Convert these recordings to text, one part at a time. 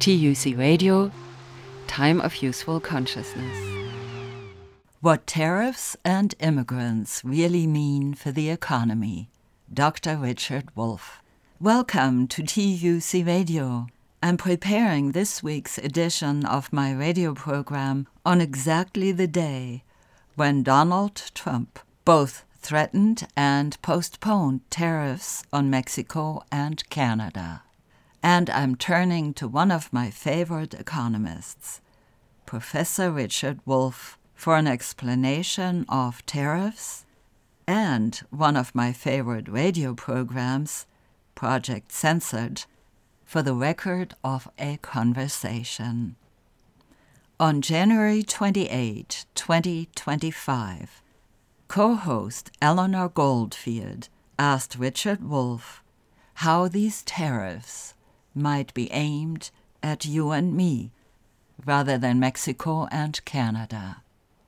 TUC Radio, Time of Useful Consciousness. What tariffs and immigrants really mean for the economy. Dr. Richard Wolff. Welcome to TUC Radio. I'm preparing this week's edition of my radio program on exactly the day when Donald Trump both threatened and postponed tariffs on Mexico and Canada. And I'm turning to one of my favorite economists, Professor Richard Wolff, for an explanation of tariffs, and one of my favorite radio programs, Project Censored, for the record of a conversation. On January 28, 2025, co-host Eleanor Goldfield asked Richard Wolff how these tariffs might be aimed at you and me, rather than Mexico and Canada.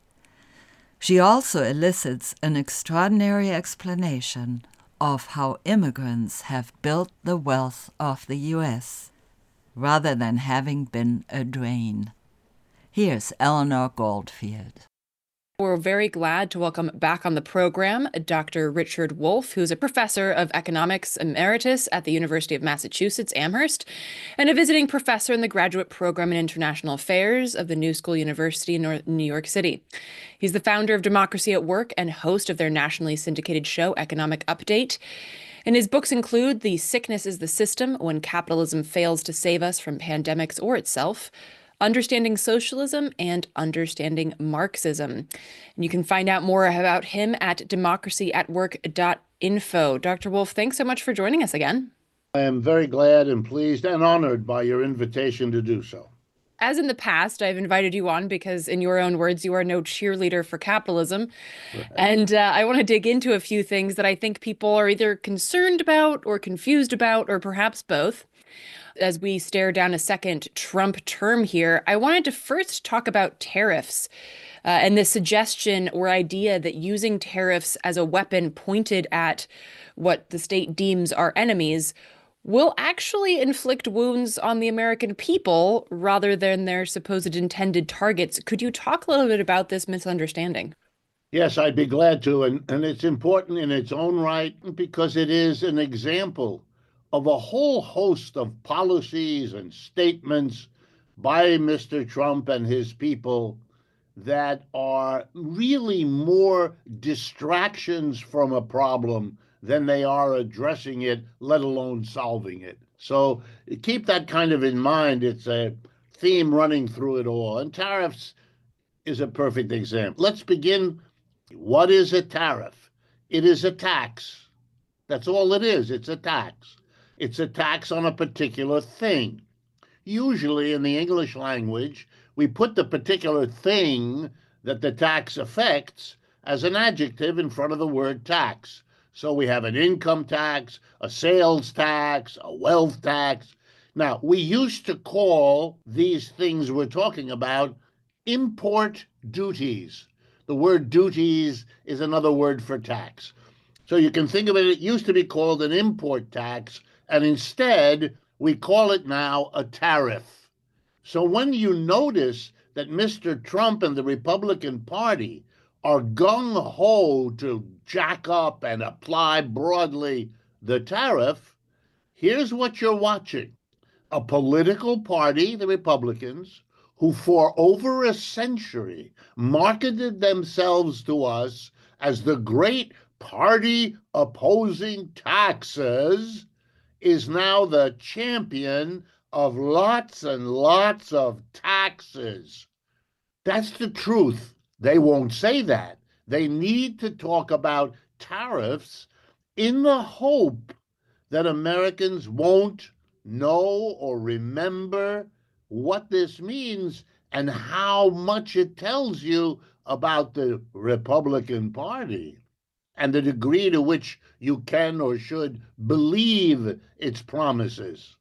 She also elicits an extraordinary explanation of how immigrants have built the wealth of the U.S., rather than having been a drain. Here's Eleanor Goldfield. We're very glad to welcome back on the program Dr. Richard Wolff, who's a professor of economics emeritus at the University of Massachusetts, Amherst, and a visiting professor in the graduate program in international affairs of the New School University in New York City. He's the founder of Democracy at Work and host of their nationally syndicated show, Economic Update. And his books include The Sickness is the System, When Capitalism Fails to Save Us from Pandemics or Itself, Understanding Socialism, and Understanding Marxism. And you can find out more about him at democracyatwork.info. Dr. Wolff, thanks so much for joining us again. I am very glad and pleased and honored by your invitation to do so. As in the past, I've invited you on because, in your own words, you are no cheerleader for capitalism. Right. And I want to dig into a few things that I think people are either concerned about or confused about, or perhaps both. As we stare down a second Trump term here, I wanted to first talk about tariffs and the suggestion or idea that using tariffs as a weapon pointed at what the state deems are enemies will actually inflict wounds on the American people rather than their supposed intended targets. Could you talk a little bit about this misunderstanding? Yes, I'd be glad to. And it's important in its own right because it is an example of a whole host of policies and statements by Mr. Trump and his people that are really more distractions from a problem than they are addressing it, let alone solving it. So keep that kind of in mind. It's a theme running through it all. And tariffs is a perfect example. Let's begin. What is a tariff? It is a tax. That's all it is. It's a tax. It's a tax on a particular thing. Usually in the English language, we put the particular thing that the tax affects as an adjective in front of the word tax. So we have an income tax, a sales tax, a wealth tax. Now, we used to call these things we're talking about import duties. The word duties is another word for tax. So you can think of it, it used to be called an import tax, and instead we call it now a tariff. So when you notice that Mr. Trump and the Republican Party are gung-ho to jack up and apply broadly the tariff, here's what you're watching. A political party, the Republicans, who for over a century marketed themselves to us as the great party opposing taxes, is now the champion of lots and lots of taxes. That's the truth. They won't say that. They need to talk about tariffs in the hope that Americans won't know or remember what this means and how much it tells you about the Republican Party and the degree to which you can or should believe its promises.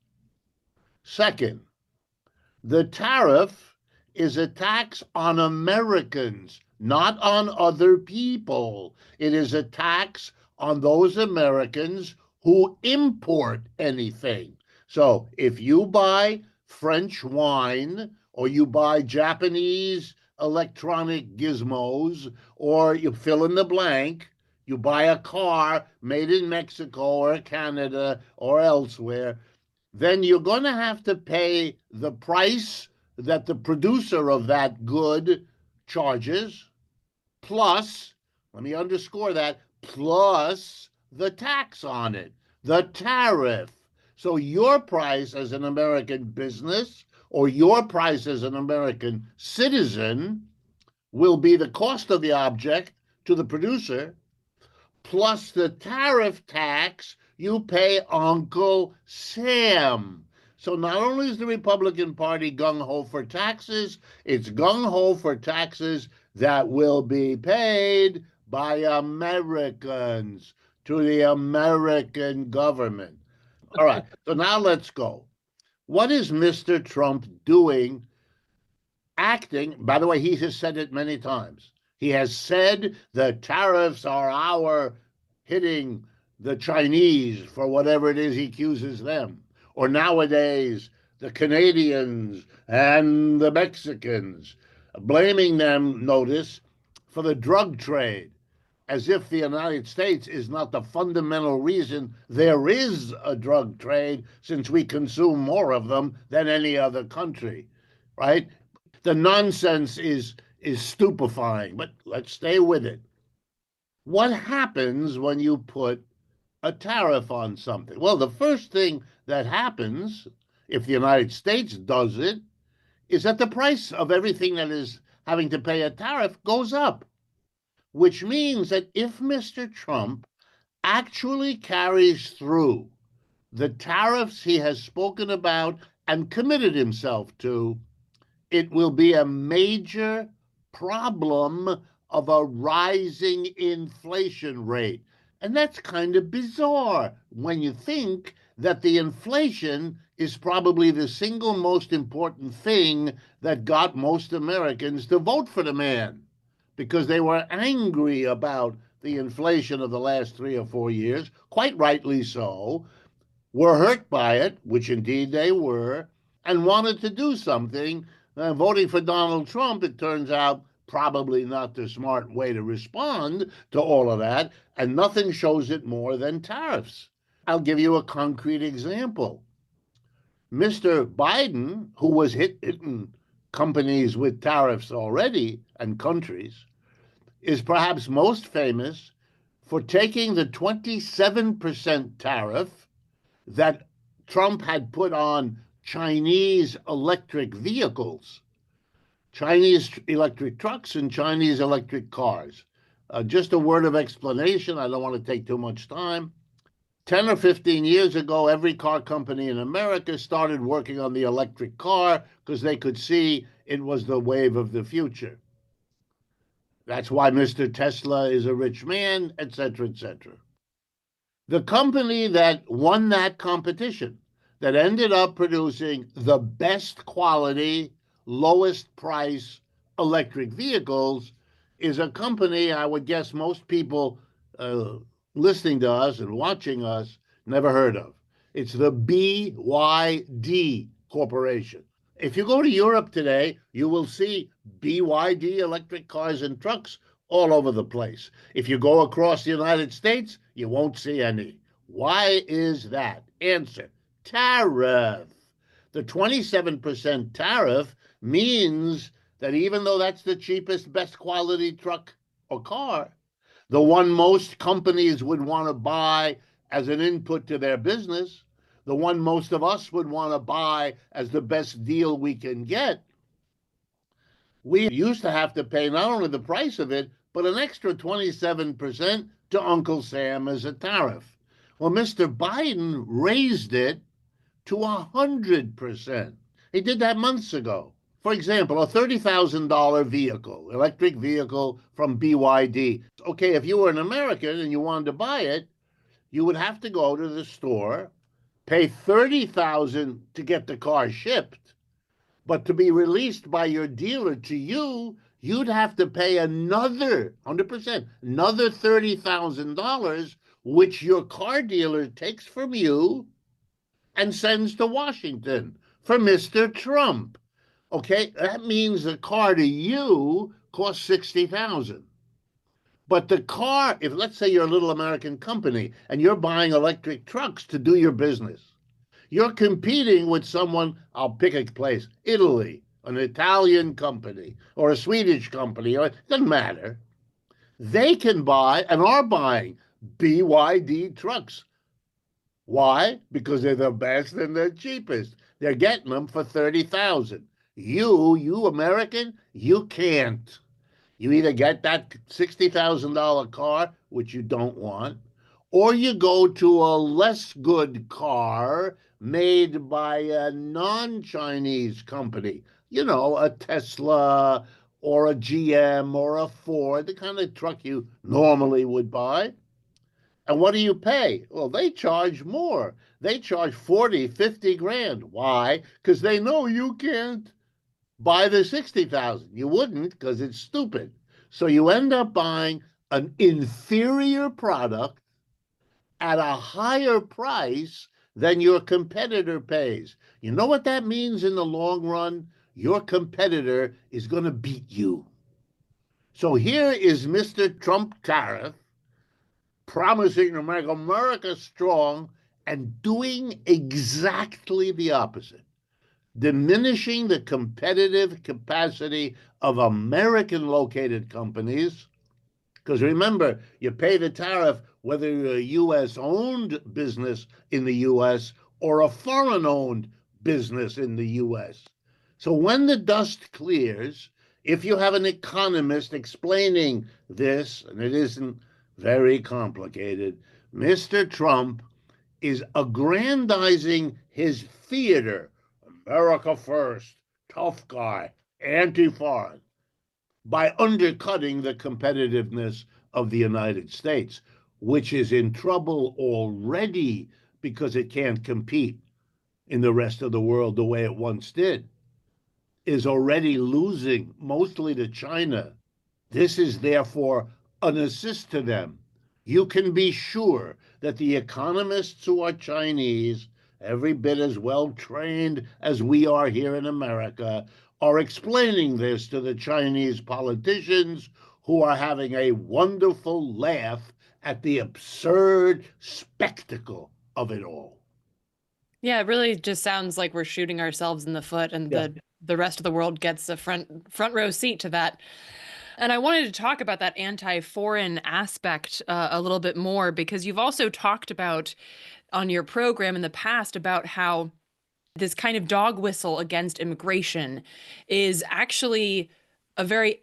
Second, the tariff is a tax on Americans, not on other people. It is a tax on those Americans who import anything. So if you buy French wine, or you buy Japanese electronic gizmos, or you fill in the blank, you buy a car made in Mexico or Canada or elsewhere, then you're going to have to pay the price that the producer of that good charges, plus, let me underscore that, plus the tax on it, the tariff. So your price as an American business or your price as an American citizen will be the cost of the object to the producer plus the tariff tax you pay Uncle Sam. So not only is the Republican Party gung-ho for taxes, it's gung-ho for taxes that will be paid by Americans to the American government. All right, so now let's go. What is Mr. Trump doing, acting? By the way, he has said it many times. He has said the tariffs are our hitting the Chinese for whatever it is he accuses them. Or nowadays, the Canadians and the Mexicans, blaming them, notice, for the drug trade, as if the United States is not the fundamental reason there is a drug trade, since we consume more of them than any other country, right? The nonsense is stupefying, but let's stay with it. What happens when you put a tariff on something? Well, the first thing that happens, if the United States does it, is that the price of everything that is having to pay a tariff goes up, which means that if Mr. Trump actually carries through the tariffs he has spoken about and committed himself to, it will be a major problem of a rising inflation rate. And that's kind of bizarre when you think that the inflation is probably the single most important thing that got most Americans to vote for the man, because they were angry about the inflation of the last 3 or 4 years, quite rightly so, were hurt by it, which indeed they were, and wanted to do something. Voting for Donald Trump, it turns out, probably not the smart way to respond to all of that, and nothing shows it more than tariffs. I'll give you a concrete example. Mr. Biden, who was hitting companies with tariffs already and countries, is perhaps most famous for taking the 27% tariff that Trump had put on Chinese electric vehicles, Chinese electric trucks and Chinese electric cars. Just a word of explanation. I don't want to take too much time. 10 or 15 years ago, every car company in America started working on the electric car because they could see it was the wave of the future. That's why Mr. Tesla is a rich man, etc., etc. The company that won that competition, that ended up producing the best quality, lowest price electric vehicles, is a company I would guess most people listening to us and watching us never heard of. It's the BYD Corporation. If you go to Europe today, you will see BYD electric cars and trucks all over the place. If you go across the United States, you won't see any. Why is that? Answer: tariff. The 27% tariff means that even though that's the cheapest, best quality truck or car, the one most companies would want to buy as an input to their business, the one most of us would want to buy as the best deal we can get, we used to have to pay not only the price of it, but an extra 27% to Uncle Sam as a tariff. Well, Mr. Biden raised it to 100%. He did that months ago. For example, a $30,000 vehicle, electric vehicle from BYD. Okay, if you were an American and you wanted to buy it, you would have to go to the store, pay $30,000 to get the car shipped, but to be released by your dealer to you, you'd have to pay another 100%, another $30,000, which your car dealer takes from you and sends to Washington for Mr. Trump. Okay, that means the car to you costs 60,000. But the car, if let's say you're a little American company and you're buying electric trucks to do your business, you're competing with someone, I'll pick a place, Italy, an Italian company, or a Swedish company, or it doesn't matter. They can buy and are buying BYD trucks. Why? Because they're the best and they're cheapest. They're getting them for 30,000. You American, you can't. You either get that $60,000 car, which you don't want, or you go to a less good car made by a non-Chinese company, a Tesla or a GM or a Ford, the kind of truck you normally would buy. And what do you pay? Well, they charge more. They charge 40, 50 grand. Why? Because they know you can't buy the 60,000. You wouldn't because it's stupid. So you end up buying an inferior product at a higher price than your competitor pays. You know what that means in the long run? Your competitor is going to beat you. So here is Mr. Trump tariff promising to make America strong and doing exactly the opposite, diminishing the competitive capacity of American located companies. Because remember, you pay the tariff whether you're a U.S. owned business in the U.S. or a foreign owned business in the U.S. So when the dust clears, if you have an economist explaining this, and it isn't very complicated, Mr. Trump is aggrandizing his theater, America first, tough guy, anti-foreign, by undercutting the competitiveness of the United States, which is in trouble already because it can't compete in the rest of the world the way it once did, is already losing mostly to China. This is therefore an assist to them. You can be sure that the economists who are Chinese, every bit as well trained as we are here in America, are explaining this to the Chinese politicians who are having a wonderful laugh at the absurd spectacle of it all. Yeah, it really just sounds like we're shooting ourselves in the foot, and the rest of the world gets a front row seat to that. And I wanted to talk about that anti-foreign aspect a little bit more, because you've also talked about on your program in the past about how this kind of dog whistle against immigration is actually a very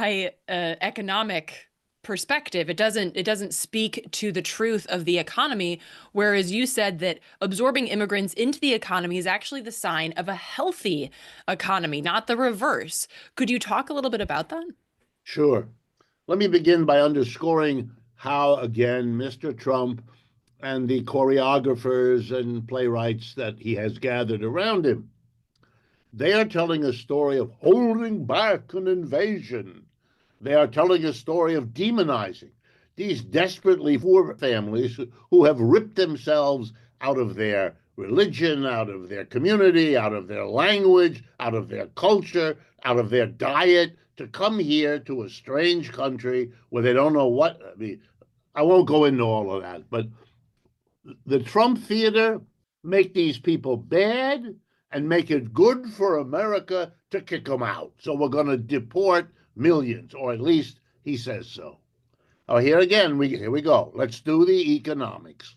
anti-economic perspective. It doesn't speak to the truth of the economy, whereas you said that absorbing immigrants into the economy is actually the sign of a healthy economy, not the reverse. Could you talk a little bit about that? Sure. Let me begin by underscoring how, again, Mr. Trump and the choreographers and playwrights that he has gathered around him, they are telling a story of holding back an invasion. They are telling a story of demonizing these desperately poor families who have ripped themselves out of their religion, out of their community, out of their language, out of their culture, out of their diet, to come here to a strange country where they don't know what. I mean, I won't go into all of that, but the Trump theater make these people bad and make it good for America to kick them out. So we're going to deport millions, or at least he says so. Oh, here we go. Let's do the economics.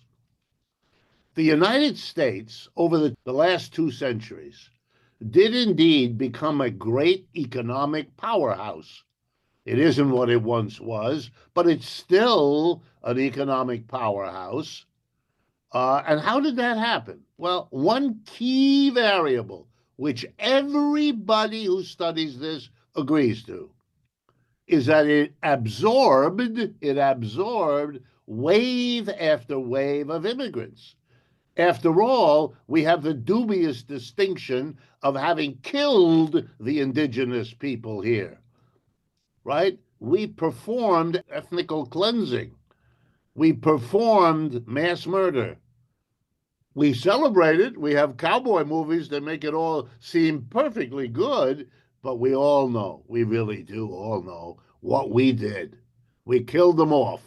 The United States, over the last 2 centuries, did indeed become a great economic powerhouse. It isn't what it once was, but it's still an economic powerhouse. And how did that happen? Well, one key variable, which everybody who studies this agrees to, is that it absorbed wave after wave of immigrants. After all, we have the dubious distinction of having killed the indigenous people here, right? We performed ethnical cleansing. We performed mass murder. We celebrate it. We have cowboy movies that make it all seem perfectly good, but we all know, we really do all know what we did. We killed them off.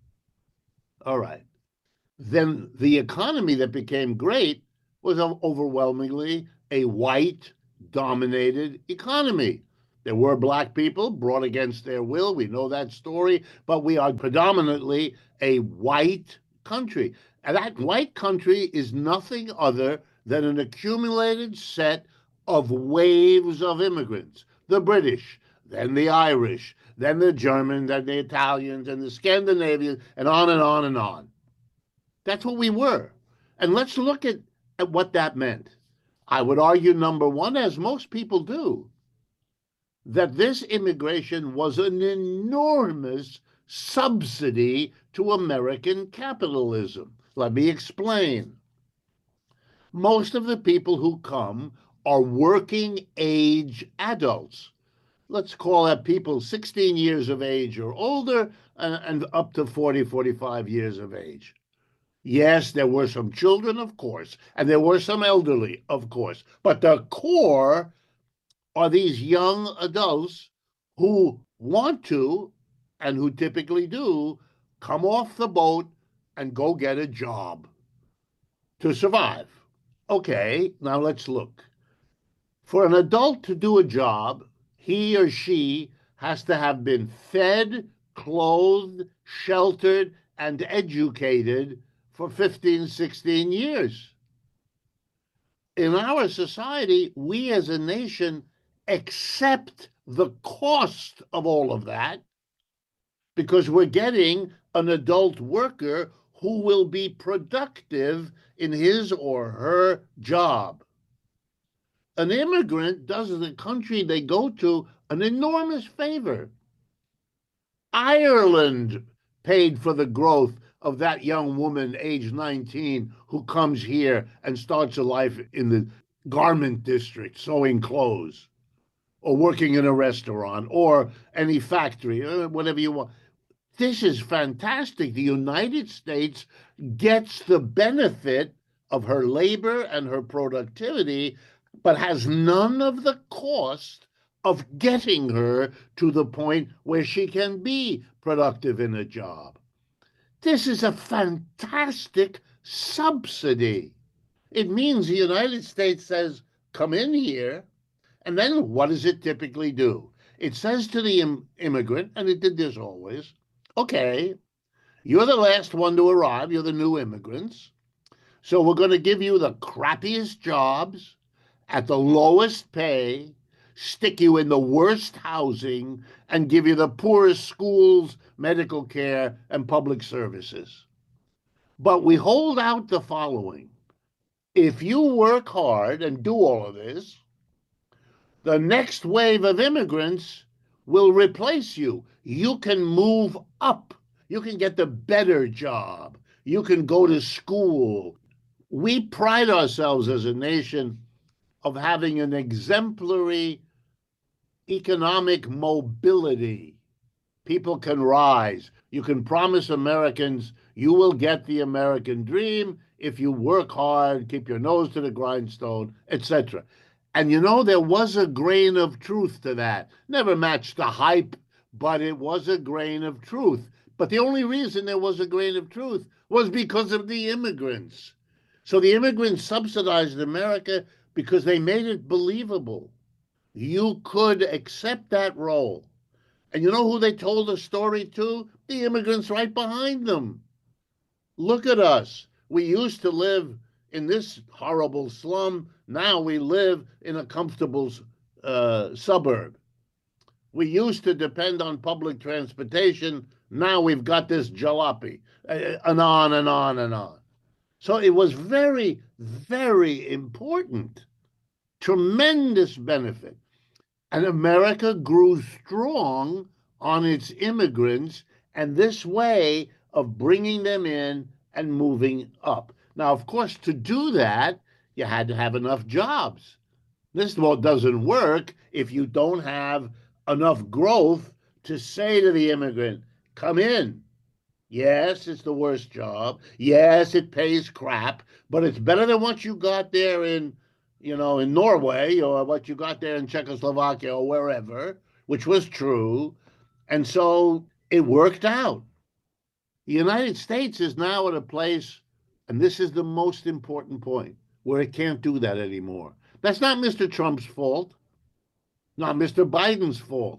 All right. Then the economy that became great was overwhelmingly a white dominated economy. There were black people brought against their will. We know that story, but we are predominantly a white country. And that white country is nothing other than an accumulated set of waves of immigrants. The British, then the Irish, then the Germans, then the Italians, and the Scandinavians, and on and on and on. That's what we were. And let's look at what that meant. I would argue, number one, as most people do, that this immigration was an enormous subsidy to American capitalism. Let me explain. Most of the people who come are working age adults. Let's call that people 16 years of age or older and up to 40, 45 years of age. Yes, there were some children, of course, and there were some elderly, of course, but the core are these young adults who want to, and who typically do, come off the boat and go get a job to survive. Okay, now let's look. For an adult to do a job, he or she has to have been fed, clothed, sheltered, and educated for 15, 16 years. In our society, we as a nation accept the cost of all of that because we're getting an adult worker who will be productive in his or her job. An immigrant does the country they go to an enormous favor. Ireland paid for the growth of that young woman, age 19, who comes here and starts a life in the garment district, sewing clothes, or working in a restaurant, or any factory, or whatever you want. This is fantastic. The United States gets the benefit of her labor and her productivity, but has none of the cost of getting her to the point where she can be productive in a job. This is a fantastic subsidy. It means the United States says, come in here. And then what does it typically do? It says to the immigrant, and it did this always, okay, you're the last one to arrive. You're the new immigrants. So we're going to give you the crappiest jobs at the lowest pay, stick you in the worst housing, and give you the poorest schools, medical care, and public services. But we hold out the following. If you work hard and do all of this, the next wave of immigrants will replace you. You can move up. You can get the better job. You can go to school. We pride ourselves as a nation of having an exemplary economic mobility. People can rise. You can promise Americans you will get the American dream if you work hard, keep your nose to the grindstone, etc. And you know, there was a grain of truth to that. Never matched the hype, but it was a grain of truth. But the only reason there was a grain of truth was because of the immigrants. So the immigrants subsidized America because they made it believable. You could accept that role. And you know who they told the story to? The immigrants right behind them. Look at us. We used to live in this horrible slum. Now we live in a comfortable suburb. We used to depend on public transportation. Now we've got this jalopy, and on and on and on. So it was very, very important. Tremendous benefit. And America grew strong on its immigrants and this way of bringing them in and moving up. Now, of course, to do that, you had to have enough jobs. This doesn't work if you don't have enough growth to say to the immigrant, come in. Yes, it's the worst job. Yes, it pays crap, but it's better than what you got there in Norway, or what you got there in Czechoslovakia or wherever, which was true. And so it worked out. The United States is now at a place, and this is the most important point, where it can't do that anymore. That's not Mr. Trump's fault, not Mr. Biden's fault.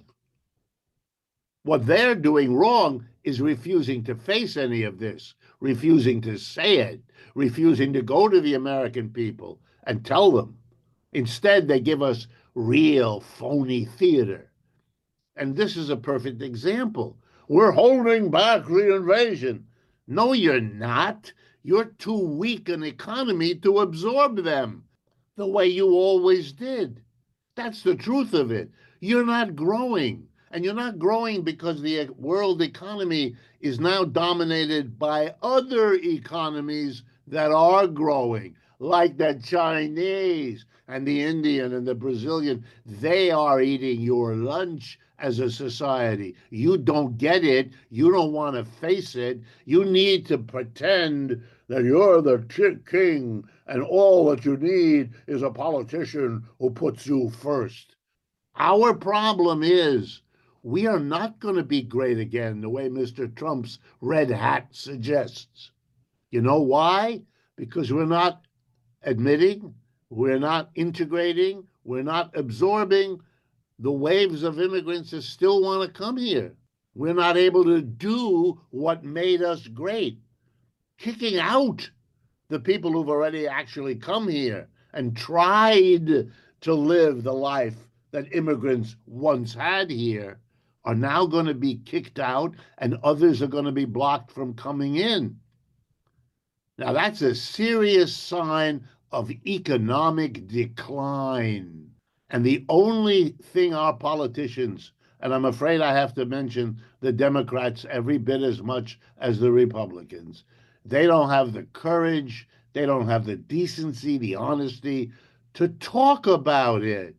What they're doing wrong is refusing to face any of this, refusing to say it, refusing to go to the American people and tell them. Instead, they give us real phony theater. And this is a perfect example. We're holding back the invasion. No, you're not. You're too weak an economy to absorb them the way you always did. That's the truth of it. You're not growing. And you're not growing because the world economy is now dominated by other economies that are growing, like the Chinese and the Indian and the Brazilian. They are eating your lunch as a society. You don't get it. You don't want to face it. You need to pretend that you're the king and all that you need is a politician who puts you first. Our problem is we are not going to be great again the way Mr. Trump's red hat suggests. You know why? Because we're not admitting, we're not integrating, we're not absorbing the waves of immigrants that still want to come here. We're not able to do what made us great, kicking out the people who've already actually come here and tried to live the life that immigrants once had here are now going to be kicked out, and others are going to be blocked from coming in. Now, that's a serious sign of economic decline. And the only thing our politicians, and I'm afraid I have to mention the Democrats every bit as much as the Republicans, they don't have the courage, they don't have the decency, the honesty to talk about it.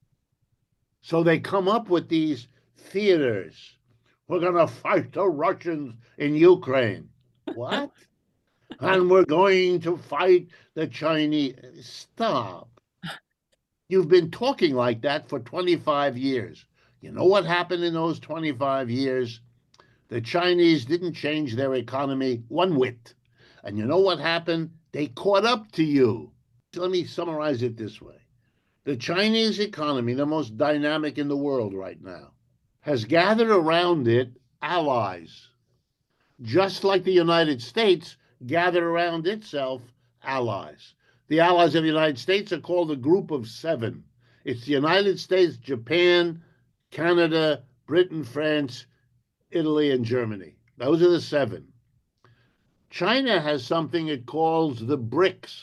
So they come up with these theaters. We're going to fight the Russians in Ukraine. What? And we're going to fight the Chinese. Stop. You've been talking like that for 25 years. You know what happened in those 25 years? The Chinese didn't change their economy one whit. And you know what happened? They caught up to you. Let me summarize it this way. The Chinese economy, the most dynamic in the world right now, has gathered around it allies, just like the United States gathered around itself allies. The allies of the United States are called a Group of Seven. It's the United States, Japan, Canada, Britain, France, Italy, and Germany. Those are the seven. China has something it calls the BRICS,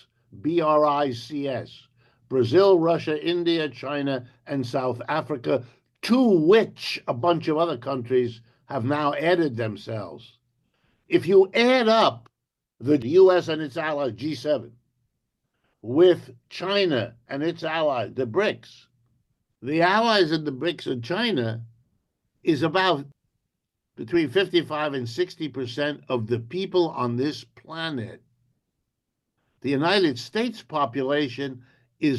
BRICS. Brazil, Russia, India, China, and South Africa, to which a bunch of other countries have now added themselves. If you add up the US and its allies, G7, with China and its allies, the BRICS, the allies of the BRICS and China is about between 55 and 60% of the people on this planet. The United States population is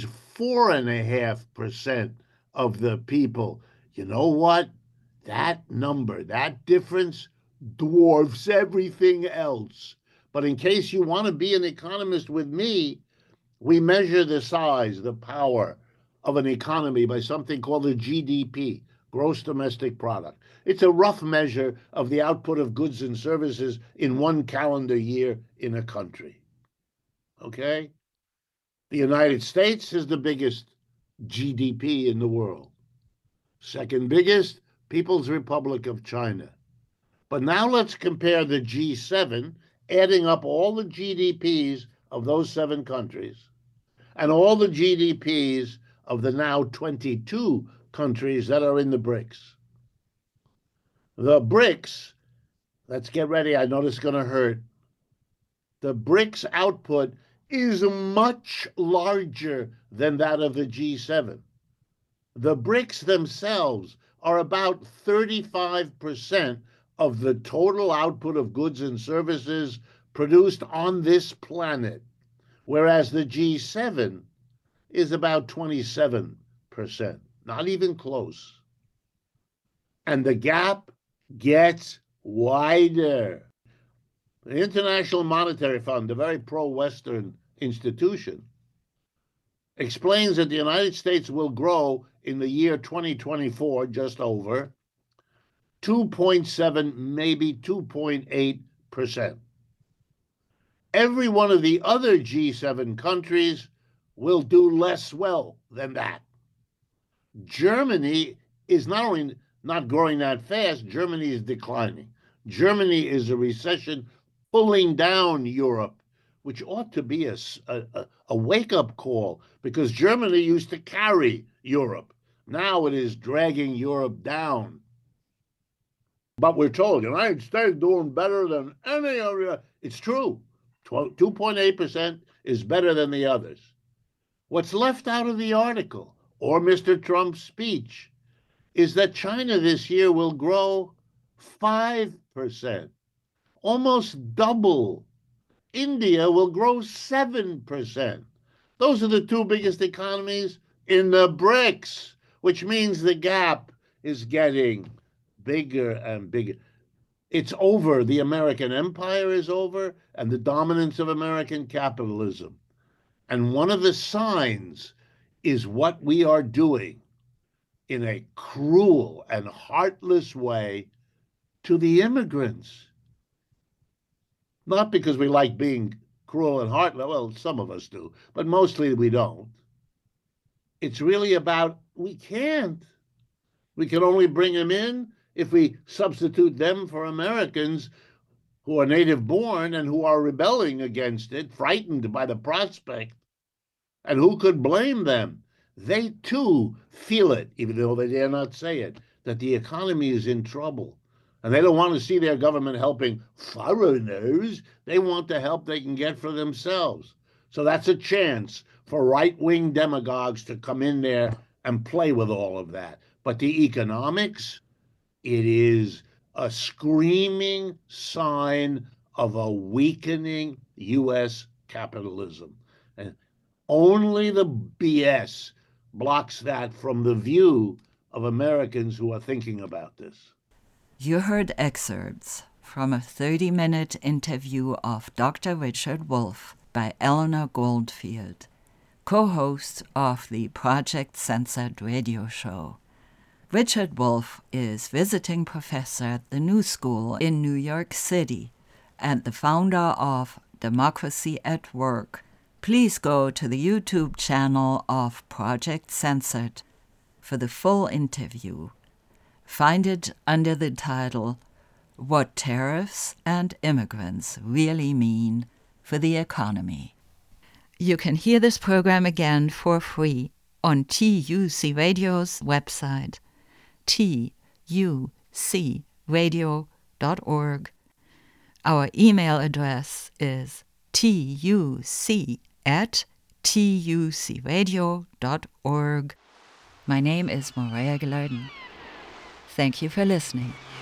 4.5% of the people. You know what? That number, that difference dwarfs everything else. But in case you want to be an economist with me, we measure the size, the power of an economy by something called the GDP, gross domestic product. It's a rough measure of the output of goods and services in one calendar year in a country. Okay? The United States is the biggest GDP in the world. Second biggest, People's Republic of China. But now let's compare the G7, adding up all the GDPs of those seven countries and all the GDPs of the now 22 countries that are in the BRICS. The BRICS, let's get ready, I know this is going to hurt. The BRICS output is much larger than that of the G7. The BRICS themselves are about 35% of the total output of goods and services produced on this planet, whereas the G7 is about 27%, not even close. And the gap gets wider. The International Monetary Fund, a very pro-Western institution, explains that the United States will grow in the year 2024, just over 2.7, maybe 2.8%. Every one of the other G7 countries will do less well than that. Germany is not only not growing that fast, Germany is declining. Germany is a recession pulling down Europe, which ought to be a wake-up call, because Germany used to carry Europe. Now it is dragging Europe down. But we're told the United States doing better than any other. It's true. 2.8% is better than the others. What's left out of the article or Mr. Trump's speech is that China this year will grow 5%, almost double. India will grow 7%. Those are the two biggest economies in the BRICS, which means the gap is getting bigger and bigger. It's over. The American empire is over, and the dominance of American capitalism. And one of the signs is what we are doing in a cruel and heartless way to the immigrants. Not because we like being cruel and heartless, well, some of us do, but mostly we don't. It's really about we can't. We can only bring them in if we substitute them for Americans who are native born and who are rebelling against it, frightened by the prospect. And who could blame them? They too feel it, even though they dare not say it, that the economy is in trouble. And they don't want to see their government helping foreigners. They want the help they can get for themselves. So that's a chance for right-wing demagogues to come in there and play with all of that. But the economics, it is a screaming sign of a weakening U.S. capitalism. And only the BS blocks that from the view of Americans who are thinking about this. You heard excerpts from a 30-minute interview of Dr. Richard Wolff by Eleanor Goldfield, co-host of the Project Censored radio show. Richard Wolff is visiting professor at the New School in New York City and the founder of Democracy at Work. Please go to the YouTube channel of Project Censored for the full interview. Find it under the title, What Tariffs and Immigrants Really Mean for the Economy. You can hear this program again for free on TUC Radio's website, tucradio.org. Our email address is tuc@tucradio.org. My name is Morea Gilardin. Thank you for listening.